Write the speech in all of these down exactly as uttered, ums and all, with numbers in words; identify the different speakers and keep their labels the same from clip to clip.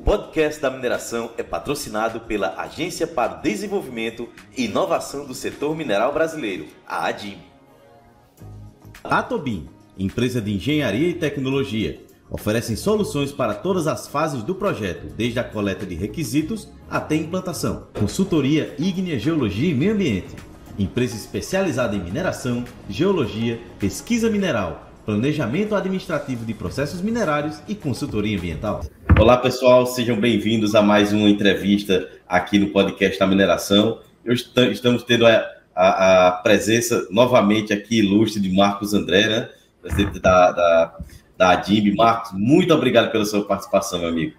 Speaker 1: podcast da mineração é patrocinado pela Agência para o Desenvolvimento e Inovação do Setor Mineral Brasileiro, a ADIM. A Tobin, empresa de engenharia e tecnologia, oferecem soluções para todas as fases do projeto, desde a coleta de requisitos até a implantação. Consultoria Ígnea Geologia e Meio Ambiente, empresa especializada em mineração, geologia, pesquisa mineral, planejamento administrativo de processos minerários e consultoria ambiental. Olá pessoal, sejam bem-vindos a mais uma entrevista aqui no podcast da mineração. Hoje estamos tendo a, a, a presença novamente aqui ilustre de Marcos André, né? Presidente da, da, da ADIM. Marcos, muito obrigado pela sua participação, meu amigo.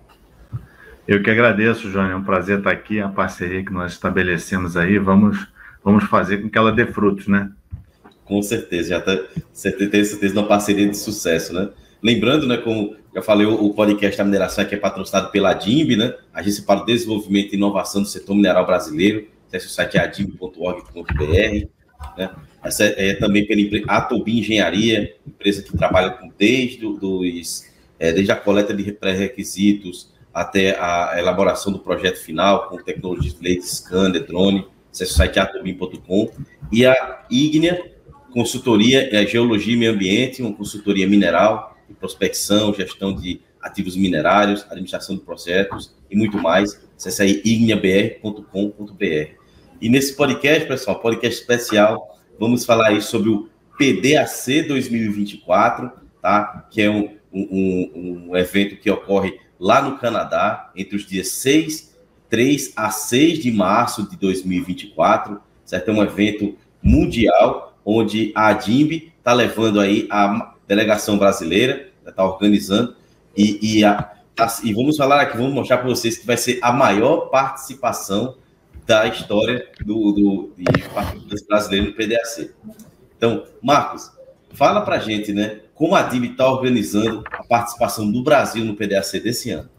Speaker 2: Eu que agradeço, Johnny, é um prazer estar aqui, a parceria que nós estabelecemos aí, vamos, vamos fazer com que ela dê frutos, né?
Speaker 1: Com certeza, já tenho certeza de uma parceria de sucesso, né? Lembrando, né, como já falei, o podcast da mineração aqui é patrocinado pela ADIMB, né? Agência para o Desenvolvimento e Inovação do Setor Mineral Brasileiro. Acesse o site adimb ponto org ponto br, né? Essa é, é também pela Tobin Engenharia, empresa que trabalha com desde, dos, é, desde a coleta de pré-requisitos até a elaboração do projeto final, com tecnologias de laser, scanner, drone. Acesse o site atobin ponto com. E a Ígnea Consultoria é Geologia e Meio Ambiente, uma consultoria mineral, de prospecção, gestão de ativos minerários, administração de projetos e muito mais. Acesse aí ígnea b r ponto com ponto b r. E nesse podcast, pessoal, podcast especial, vamos falar aí sobre o P D A C dois mil e vinte e quatro, tá? Que é um, um, um evento que ocorre lá no Canadá, entre os dias seis, três a seis de março de dois mil e vinte e quatro, certo? É um evento mundial, onde a ADIMB está levando aí a delegação brasileira, está organizando, e, e, a, e vamos falar aqui, vamos mostrar para vocês que vai ser a maior participação da história do, do, de participantes brasileiros no P D A C. Então, Marcos, fala para a gente, né, como a ADIMB está organizando a participação do Brasil no P D A C desse ano.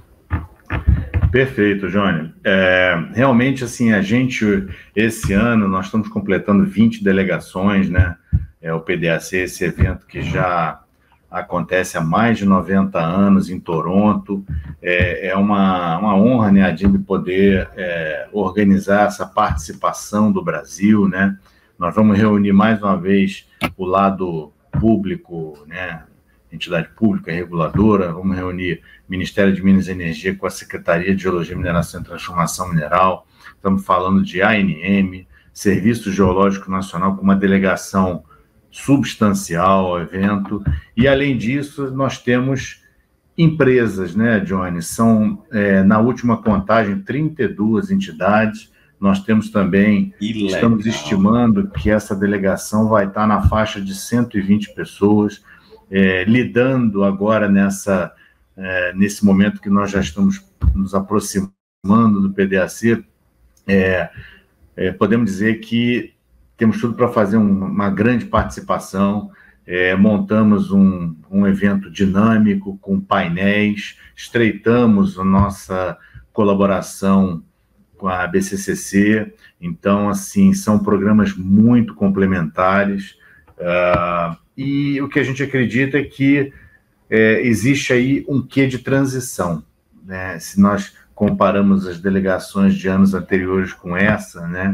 Speaker 2: Perfeito, Johnny. É, realmente, assim, a gente, esse ano, nós estamos completando vinte delegações, né? É o P D A C, esse evento que já acontece há mais de noventa anos em Toronto. É, é uma, uma honra, né, a ADIMB poder é, organizar essa participação do Brasil, né? Nós vamos reunir mais uma vez o lado público, né? Entidade pública, reguladora, vamos reunir Ministério de Minas e Energia com a Secretaria de Geologia, Mineração e Transformação Mineral, estamos falando de A N M, Serviço Geológico Nacional, com uma delegação substancial ao evento, e além disso nós temos empresas, né, Johnny? São, é, na última contagem, trinta e duas entidades, nós temos também, estamos estimando que essa delegação vai estar na faixa de cento e vinte pessoas, É, lidando agora nessa, é, nesse momento que nós já estamos nos aproximando do P D A C, é, é, podemos dizer que temos tudo para fazer um, uma grande participação, é, montamos um, um evento dinâmico com painéis, estreitamos a nossa colaboração com a B C C C, então, assim, são programas muito complementares, uh, e o que a gente acredita é que é, existe aí um quê de transição, né? Se nós comparamos as delegações de anos anteriores com essa, né,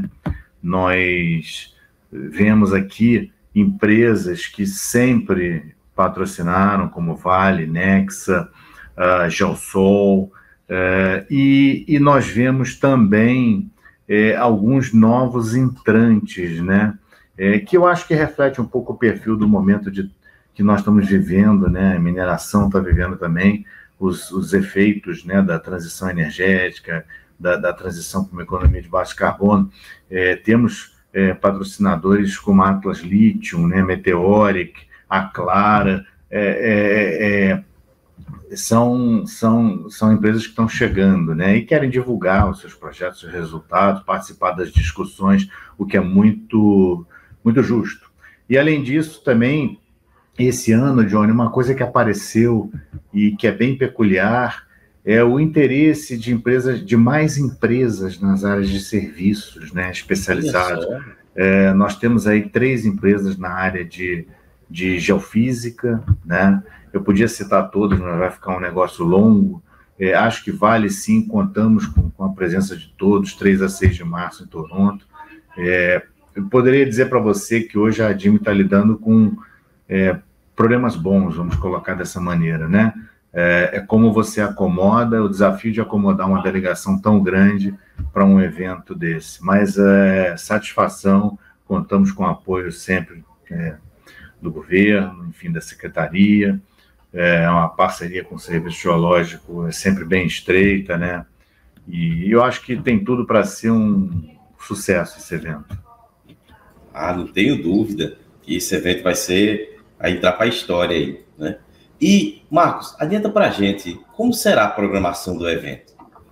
Speaker 2: nós vemos aqui empresas que sempre patrocinaram, como Vale, Nexa, uh, Geosol, uh, e, e nós vemos também uh, alguns novos entrantes, né? É, que eu acho que reflete um pouco o perfil do momento de, que nós estamos vivendo, né? A mineração está vivendo também os, os efeitos, né, da transição energética, da, da transição para uma economia de baixo carbono. É, temos é, patrocinadores como Atlas Lithium, né, Meteoric, Aclara, é, é, é, são, são, são empresas que estão chegando, né, e querem divulgar os seus projetos, os seus resultados, participar das discussões, o que é muito... muito justo. E, além disso, também, esse ano, Johnny, uma coisa que apareceu e que é bem peculiar é o interesse de empresas, de mais empresas nas áreas de serviços, né, especializados. É, nós temos aí três empresas na área de, de geofísica, né? Eu podia citar todas, mas vai ficar um negócio longo, É, acho que vale sim, contamos com, com a presença de todos, três a seis de março em Toronto. É, eu poderia dizer para você que hoje a ADIME está lidando com é, problemas bons, vamos colocar dessa maneira, né? É, é como você acomoda, o desafio de acomodar uma delegação tão grande para um evento desse. Mas é, satisfação, contamos com apoio sempre é, do governo, enfim, da secretaria. É uma parceria com o Serviço Geológico, é sempre bem estreita, né? E eu acho que tem tudo para ser um sucesso esse evento.
Speaker 1: Ah, não tenho dúvida que esse evento vai ser, vai entrar para a história aí, né? E, Marcos, adianta para a gente, como será a programação do evento?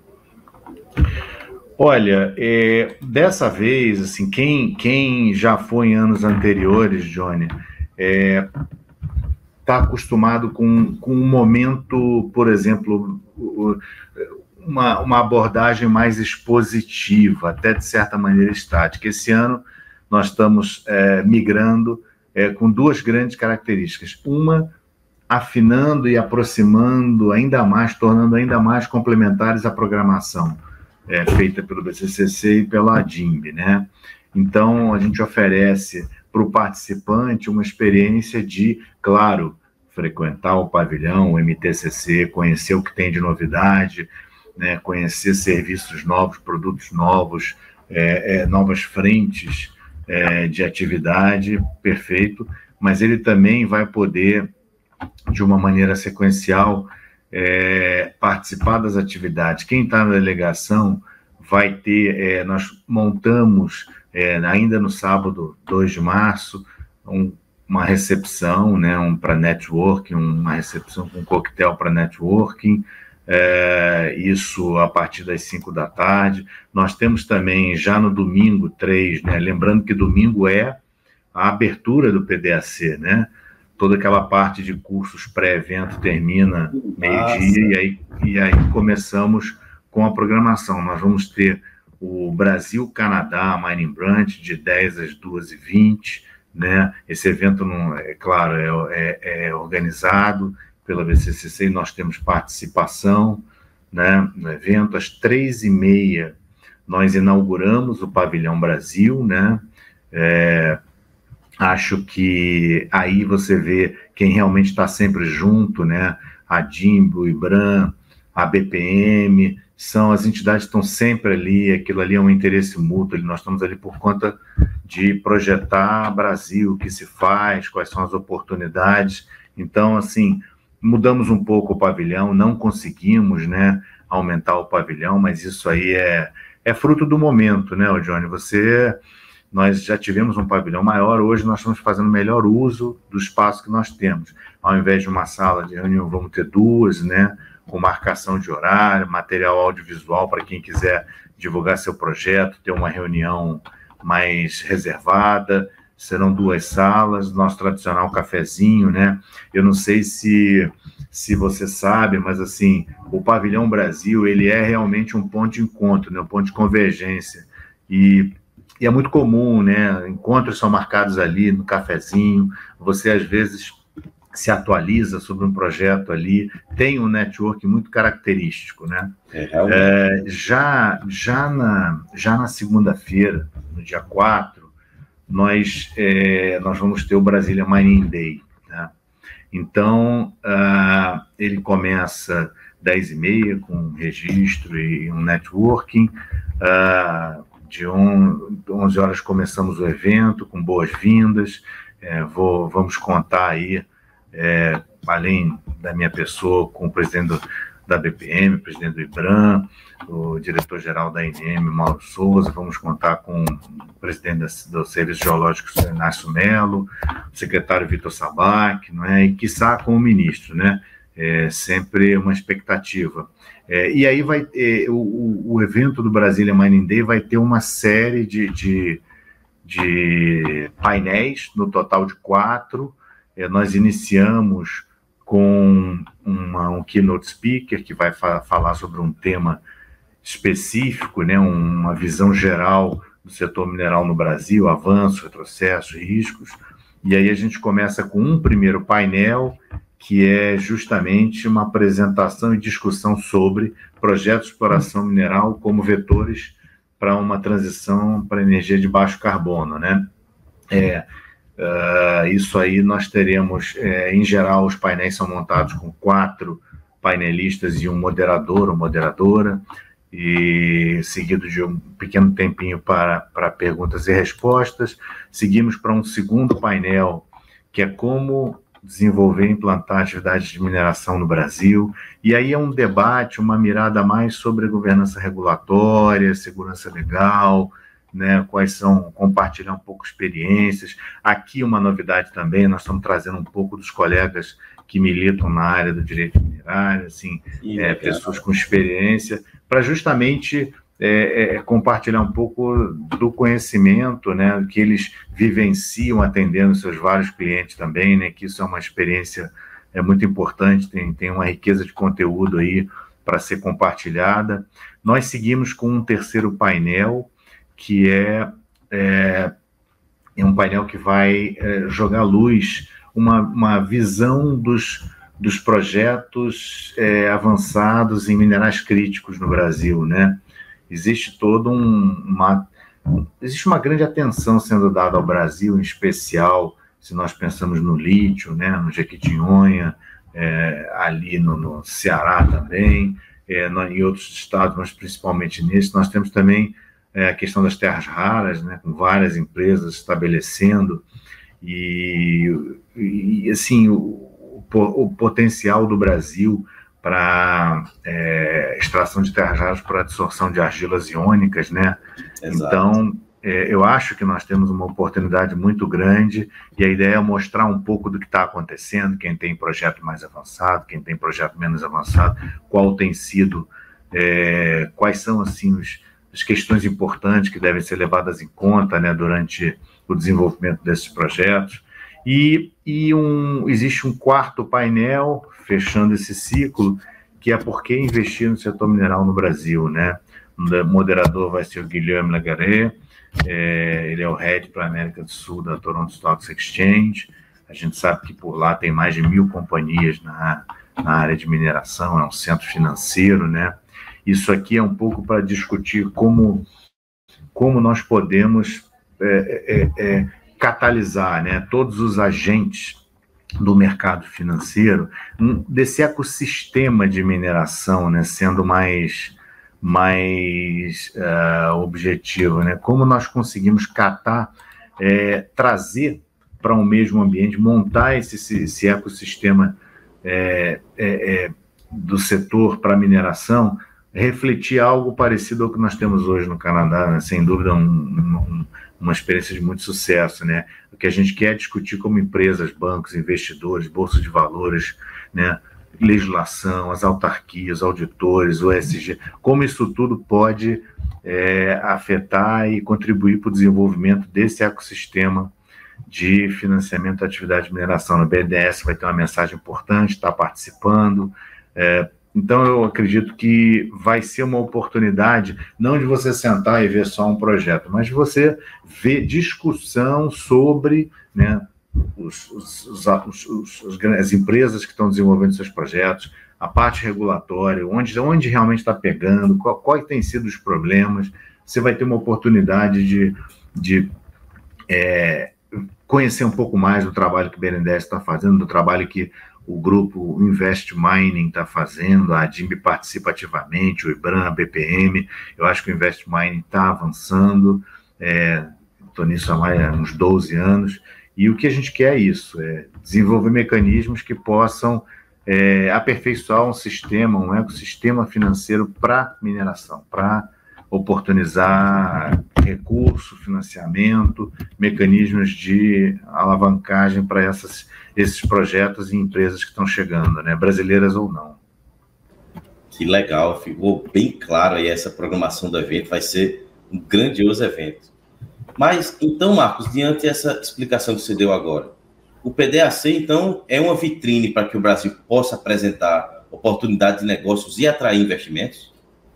Speaker 2: Olha, é, dessa vez, assim, quem, quem já foi em anos anteriores, Johnny, é, está acostumado com, com um momento, por exemplo, uma, uma abordagem mais expositiva, até de certa maneira estática. Esse ano nós estamos é, migrando é, com duas grandes características. Uma, afinando e aproximando ainda mais, tornando ainda mais complementares a programação é, feita pelo B C C C e pela ADIMB, né? Então, a gente oferece para o participante uma experiência de, claro, frequentar o pavilhão, o M T C C, conhecer o que tem de novidade, né, conhecer serviços novos, produtos novos, é, é, novas frentes é, de atividade, perfeito, mas ele também vai poder, de uma maneira sequencial, é, participar das atividades. Quem está na delegação vai ter, é, nós montamos, é, ainda no sábado, dois de março, um, uma recepção, né, um, para networking, uma recepção com um coquetel para networking, é, isso a partir das cinco da tarde. Nós temos também, já no domingo, três, né, lembrando que domingo é a abertura do P D A C, né? Toda aquela parte de cursos pré-evento termina meio-dia e aí, e aí começamos com a programação. Nós vamos ter o Brasil-Canadá Mining Branch de dez às duas e vinte, né? Esse evento, não, é claro, é, é, é organizado pela B C C C e nós temos participação, né, no evento. Às três e meia nós inauguramos o Pavilhão Brasil, né? É, acho que aí você vê quem realmente está sempre junto, né? A ADIMB, o IBRAM, a B P M, são as entidades que estão sempre ali, aquilo ali é um interesse mútuo, nós estamos ali por conta de projetar Brasil, o que se faz, quais são as oportunidades. Então, assim, mudamos um pouco o pavilhão, não conseguimos, né, aumentar o pavilhão, mas isso aí é, é fruto do momento, né, Johnny? Você... Nós já tivemos um pavilhão maior, hoje nós estamos fazendo melhor uso do espaço que nós temos. Ao invés de uma sala de reunião, vamos ter duas, né, com marcação de horário, material audiovisual para quem quiser divulgar seu projeto, ter uma reunião mais reservada. Serão duas salas, nosso tradicional cafezinho, né? Eu não sei se, se você sabe, mas assim, o Pavilhão Brasil, ele é realmente um ponto de encontro, né, um ponto de convergência. E E é muito comum, né? Encontros são marcados ali no cafezinho, você às vezes se atualiza sobre um projeto ali, tem um network muito característico, né? É, é, já, já, na, já na segunda-feira, no dia quatro, nós, é, nós vamos ter o Brasília Mining Day, né? Então, uh, ele começa dez e meia com um registro e um networking, uh, de onze horas começamos o evento, com boas-vindas. É, vou, vamos contar aí, é, além da minha pessoa, com o presidente do, da B P M, o presidente do IBRAM, o diretor-geral da A N M, Mauro Souza, vamos contar com o presidente do Serviço Geológico, Inácio Melo, o secretário Vitor Sabac, não é? E, quiçá, com o ministro, né? É sempre uma expectativa. É, e aí vai é, o, o evento do Brasília Mining Day vai ter uma série de, de, de painéis, no total de quatro. É, nós iniciamos com uma, um keynote speaker que vai fa- falar sobre um tema específico, né, uma visão geral do setor mineral no Brasil, avanços, retrocessos, riscos. E aí a gente começa com um primeiro painel que é justamente uma apresentação e discussão sobre projetos de exploração mineral como vetores para uma transição para energia de baixo carbono, né? É, uh, isso aí nós teremos, é, em geral, os painéis são montados com quatro painelistas e um moderador ou moderadora, e seguido de um pequeno tempinho para, para perguntas e respostas. Seguimos para um segundo painel, que é como desenvolver e implantar atividades de mineração no Brasil, e aí é um debate, uma mirada mais sobre a governança regulatória, segurança legal, né, quais são, compartilhar um pouco experiências. Aqui uma novidade também, nós estamos trazendo um pouco dos colegas que militam na área do direito minerário, assim, é, pessoas com experiência, para justamente é, é, compartilhar um pouco do conhecimento, né, que eles vivenciam atendendo seus vários clientes também, né, que isso é uma experiência é, muito importante, tem, tem uma riqueza de conteúdo aí para ser compartilhada. Nós seguimos com um terceiro painel, que é, é, é um painel que vai é, jogar luz, uma, uma visão dos, dos projetos é, avançados em minerais críticos no Brasil, né? Existe todo um, uma, existe uma grande atenção sendo dada ao Brasil, em especial, se nós pensamos no lítio, né, no Jequitinhonha, é, ali no, no Ceará também, é, no, em outros estados, mas principalmente nesse. Nós temos também é, a questão das terras raras, né, com várias empresas estabelecendo, e, e assim, o, o, o potencial do Brasil para é, extração de terras raras para absorção de argilas iônicas, né? Exato. Então, é, eu acho que nós temos uma oportunidade muito grande, e a ideia é mostrar um pouco do que está acontecendo, quem tem projeto mais avançado, quem tem projeto menos avançado, qual tem sido, é, quais são, assim, os, as questões importantes que devem ser levadas em conta, né, durante o desenvolvimento desses projetos. E, e um, existe um quarto painel, fechando esse ciclo, que é por que investir no setor mineral no Brasil, né? O moderador vai ser o Guilherme Lagaré, é, ele é o head para a América do Sul da Toronto Stock Exchange. A gente sabe que por lá tem mais de mil companhias na, na área de mineração, é um centro financeiro, né? Isso aqui é um pouco para discutir como, como nós podemos é, é, é, catalisar, né, todos os agentes do mercado financeiro, desse ecossistema de mineração, né, sendo mais, mais uh, objetivo, né, como nós conseguimos catar, é, trazer para um mesmo ambiente, montar esse, esse ecossistema é, é, é, do setor para a mineração, refletir algo parecido ao que nós temos hoje no Canadá, né, sem dúvida um, um, uma experiência de muito sucesso, né? O que a gente quer discutir como empresas, bancos, investidores, bolsas de valores, né? Legislação, as autarquias, auditores, o E S G, como isso tudo pode é, afetar e contribuir para o desenvolvimento desse ecossistema de financiamento da atividade de mineração. No B N D E S vai ter uma mensagem importante, está participando. É, então, eu acredito que vai ser uma oportunidade, não de você sentar e ver só um projeto, mas de você ver discussão sobre, né, os, os, os, os, os, as empresas que estão desenvolvendo seus projetos, a parte regulatória, onde, onde realmente está pegando, qual, quais têm sido os problemas. Você vai ter uma oportunidade de, de é, conhecer um pouco mais do trabalho que o B N D E S está fazendo, do trabalho que o grupo Invest Mining está fazendo, a ADIMB participa ativamente, o IBRAM, a B P M. Eu acho que o Invest Mining está avançando, estou é, nisso há mais, uns doze anos, e o que a gente quer é isso, é desenvolver mecanismos que possam é, aperfeiçoar um sistema, um ecossistema financeiro para mineração, para oportunizar recurso, financiamento, mecanismos de alavancagem para essas, esses projetos e empresas que estão chegando, né, brasileiras ou não.
Speaker 1: Que legal, ficou bem claro aí essa programação do evento, vai ser um grandioso evento. Mas, então, Marcos, diante dessa explicação que você deu agora, o P D A C, então, é uma vitrine para que o Brasil possa apresentar oportunidades de negócios e atrair investimentos?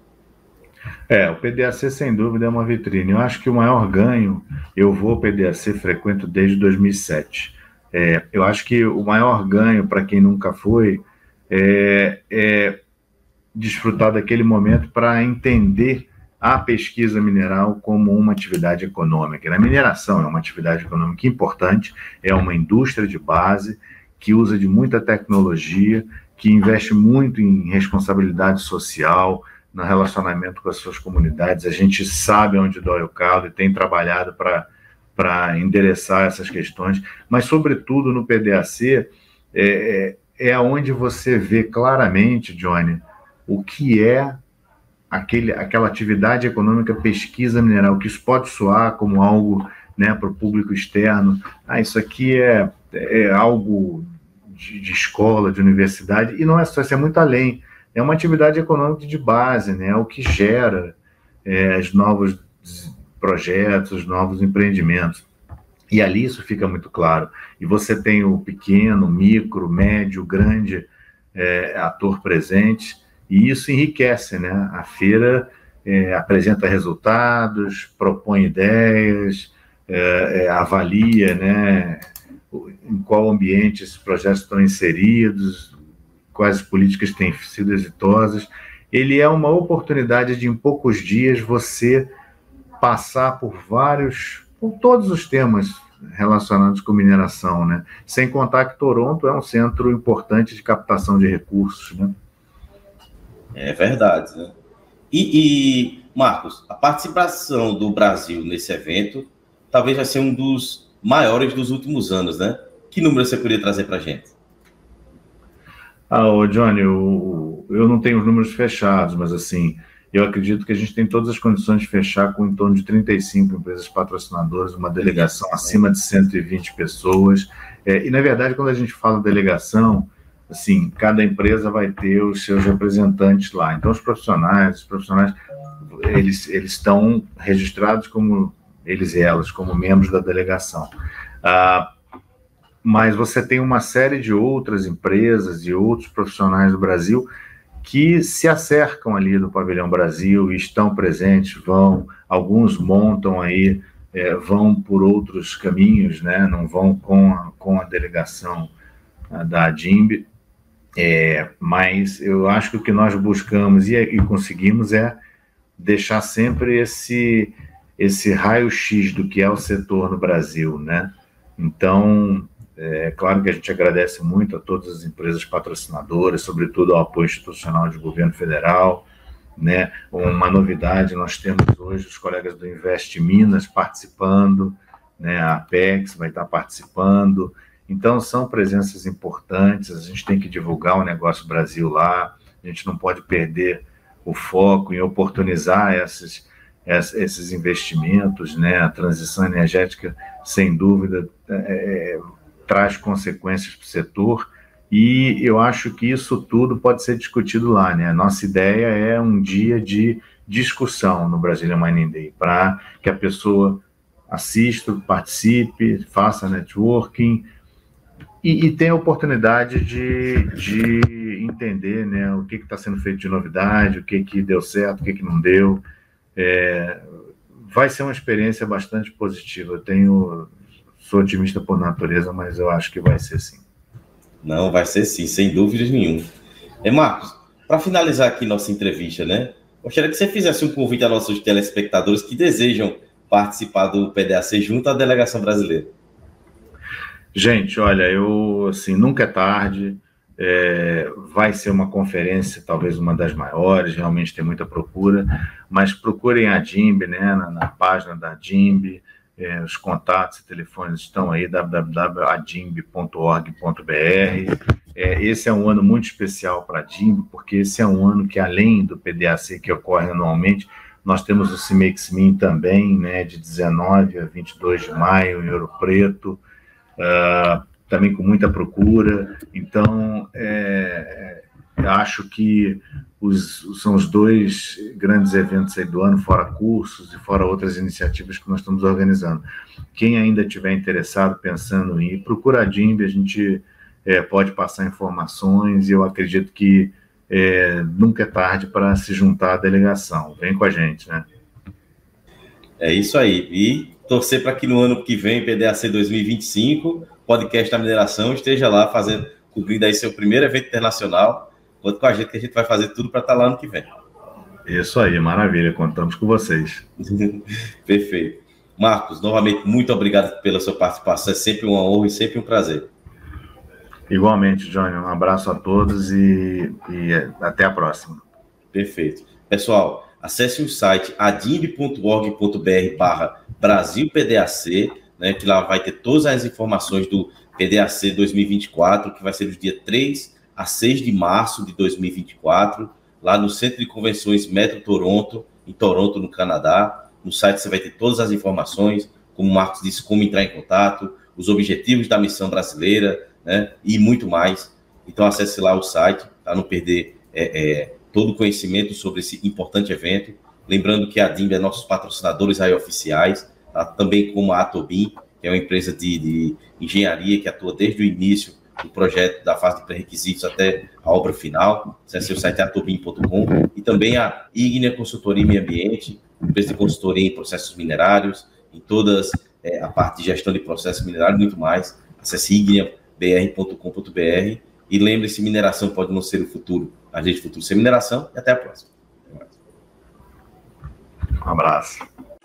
Speaker 2: É, o P D A C, sem dúvida, é uma vitrine. Eu acho que o maior ganho, eu vou ao P D A C, frequento desde dois mil e sete. É, eu acho que o maior ganho para quem nunca foi é, é desfrutar daquele momento para entender a pesquisa mineral como uma atividade econômica. A mineração é uma atividade econômica importante, é uma indústria de base que usa de muita tecnologia, que investe muito em responsabilidade social, no relacionamento com as suas comunidades. A gente sabe onde dói o calo e tem trabalhado para para endereçar essas questões, mas, sobretudo, no P D A C, é, é onde você vê claramente, Johnny, o que é aquele, aquela atividade econômica pesquisa mineral, que isso pode soar como algo, né, para o público externo. Ah, isso aqui é, é algo de, de escola, de universidade, e não é só, isso é muito além. É uma atividade econômica de base, né, é o que gera é, os novos projetos, os novos empreendimentos. E ali isso fica muito claro. E você tem o pequeno, micro, médio, grande é, ator presente, e isso enriquece, né? A feira é, apresenta resultados, propõe ideias, é, é, avalia, né, em qual ambiente esses projetos estão inseridos, quais políticas têm sido exitosas. Ele é uma oportunidade de, em poucos dias, você passar por vários, por todos os temas relacionados com mineração, né? Sem contar que Toronto é um centro importante de captação de recursos, né?
Speaker 1: É verdade, né? E, e, Marcos, a participação do Brasil nesse evento talvez vai ser um dos maiores dos últimos anos, né? Que número você poderia trazer para a gente?
Speaker 2: Ah, ô Johnny, eu, eu não tenho os números fechados, mas assim, eu acredito que a gente tem todas as condições de fechar com em torno de trinta e cinco empresas patrocinadoras, uma delegação acima de cento e vinte pessoas. É, e, na verdade, quando a gente fala delegação, assim, cada empresa vai ter os seus representantes lá. Então, os profissionais, os profissionais, eles, eles estão registrados como, eles e elas, como membros da delegação. Ah, mas você tem uma série de outras empresas e outros profissionais do Brasil que se acercam ali do Pavilhão Brasil e estão presentes, vão, alguns montam aí, é, vão por outros caminhos, né? Não vão com a, com a delegação a, da ADIMB, é, mas eu acho que o que nós buscamos e, e conseguimos é deixar sempre esse, esse raio-x do que é o setor no Brasil, né? Então, é claro que a gente agradece muito a todas as empresas patrocinadoras, sobretudo ao apoio institucional de governo federal, né? Uma novidade, nós temos hoje os colegas do Invest Minas participando, né? A Apex vai estar participando, então são presenças importantes, a gente tem que divulgar o Negócio Brasil lá, a gente não pode perder o foco em oportunizar esses, esses investimentos, né? A transição energética, sem dúvida, é, traz consequências para o setor, e eu acho que isso tudo pode ser discutido lá, né? A nossa ideia é um dia de discussão no Brazilian Mining Day, para que a pessoa assista, participe, faça networking e, e tenha a oportunidade de, de entender, né, o que está sendo feito de novidade, o que, que deu certo, o que, que não deu. É, vai ser uma experiência bastante positiva. Eu tenho... Sou otimista por natureza, mas eu acho que vai ser sim.
Speaker 1: Não, vai ser sim, sem dúvidas nenhuma. É, Marcos, para finalizar aqui nossa entrevista, né? Gostaria que você fizesse um convite a nossos telespectadores que desejam participar do P D A C junto à delegação brasileira.
Speaker 2: Gente, olha, eu, assim, nunca é tarde. É, vai ser uma conferência, talvez uma das maiores, realmente tem muita procura, mas procurem a ADIMB, né, na, na página da ADIMB. É, os contatos e telefones estão aí, w w w ponto adimb ponto org ponto b r. É, esse é um ano muito especial para a ADIMB, porque esse é um ano que, além do P D A C que ocorre anualmente, nós temos o CIMEX-MIN também, né, de dezenove a vinte e dois de maio, em Ouro Preto, uh, também com muita procura. Então, é, é, acho que Os, são os dois grandes eventos aí do ano, fora cursos e fora outras iniciativas que nós estamos organizando. Quem ainda estiver interessado, pensando em ir, procura a ADIMB, a gente é, pode passar informações, e eu acredito que é, nunca é tarde para se juntar à delegação. Vem com a gente, né?
Speaker 1: É isso aí. E torcer para que no ano que vem, P D A C dois mil e vinte e cinco, podcast da mineração esteja lá fazendo, cobrindo aí seu primeiro evento internacional. Conta com a gente que a gente vai fazer tudo para estar lá ano que vem.
Speaker 2: Isso aí, maravilha, contamos com vocês.
Speaker 1: Perfeito. Marcos, novamente, muito obrigado pela sua participação, é sempre uma honra e sempre um prazer.
Speaker 2: Igualmente, Johnny, um abraço a todos e, e até a próxima.
Speaker 1: Perfeito. Pessoal, acesse o site adimb ponto org ponto br barra Brasil P D A C, né, que lá vai ter todas as informações do P D A C dois mil e vinte e quatro, que vai ser do dia três a seis de março de dois mil e vinte e quatro, lá no Centro de Convenções Metro Toronto, em Toronto, no Canadá. No site você vai ter todas as informações, como o Marcos disse, como entrar em contato, os objetivos da missão brasileira, né, e muito mais. Então acesse lá o site para não perder é, é, todo o conhecimento sobre esse importante evento. Lembrando que a Adimb é nossos patrocinadores aí oficiais, tá? Também como a Atobin, que é uma empresa de, de engenharia que atua desde o início do projeto, da fase de pré-requisitos até a obra final. Acesse o site atobin ponto com. E também a Ignea Consultoria e Meio Ambiente, empresa de consultoria em processos minerários, em todas é, a parte de gestão de processos minerários e muito mais. Acesse ignea b r ponto com ponto b r e lembre-se, mineração pode não ser o futuro. A gente futuro ser mineração e até a próxima.
Speaker 2: Um abraço.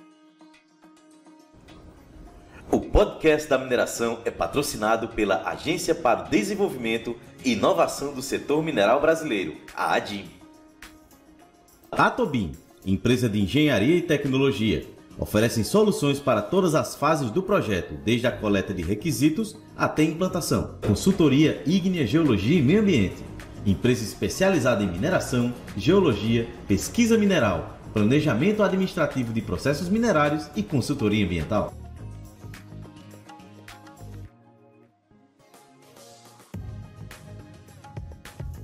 Speaker 3: O podcast da mineração é patrocinado pela Agência para o Desenvolvimento e Inovação do Setor Mineral Brasileiro, a Adimb.
Speaker 1: Atobin, empresa de engenharia e tecnologia, oferecem soluções para todas as fases do projeto, desde a coleta de requisitos até a implantação. Consultoria Ignea Geologia e Meio Ambiente, empresa especializada em mineração, geologia, pesquisa mineral, planejamento administrativo de processos minerários e consultoria ambiental.